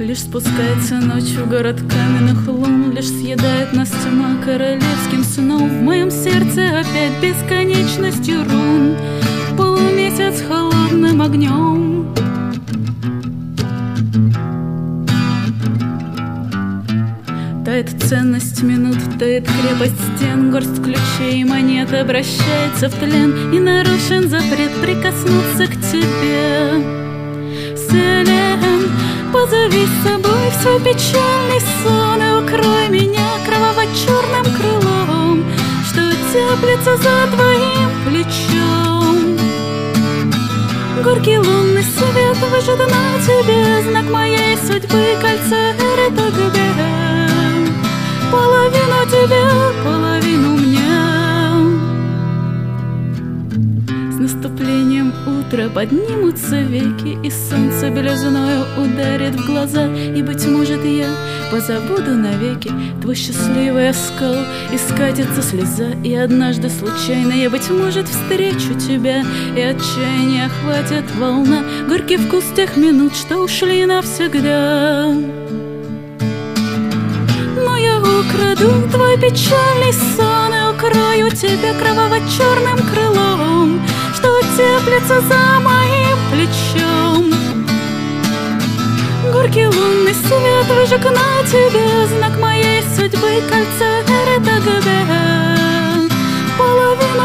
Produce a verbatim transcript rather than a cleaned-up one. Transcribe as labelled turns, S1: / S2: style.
S1: Лишь спускается ночью город каменных лун, лишь съедает нас тьма королевским сном. В моем сердце опять бесконечностью рун полумесяц холодным огнем. Тает ценность минут, тает крепость стен, горсть ключей и монет обращается в тлен, и нарушен запрет прикоснуться к тебе. Селен, позови с собой в свой печальный сон и укрой меня кроваво-черным крылом, что теплится за твоим плечом. Горький лунный свет выжжет на тебе знак моей судьбы, кольцо Эритагбе. Половину тебе, половину мне. С наступлением утра поднимутся веки, и солнце белизною ударит в глаза, и, быть может, я позабуду навеки твой счастливый оскал, и скатится слеза, и однажды случайно я, быть может, встречу тебя, и отчаяние охватит волна, горький вкус тех минут, что ушли навсегда. Украду твой печальный сон и укрою тебя кроваво-черным крылом, что теплится за моим плечом. Горький лунный свет выжег на тебе знак моей судьбы, кольцо Эритагбе. Половину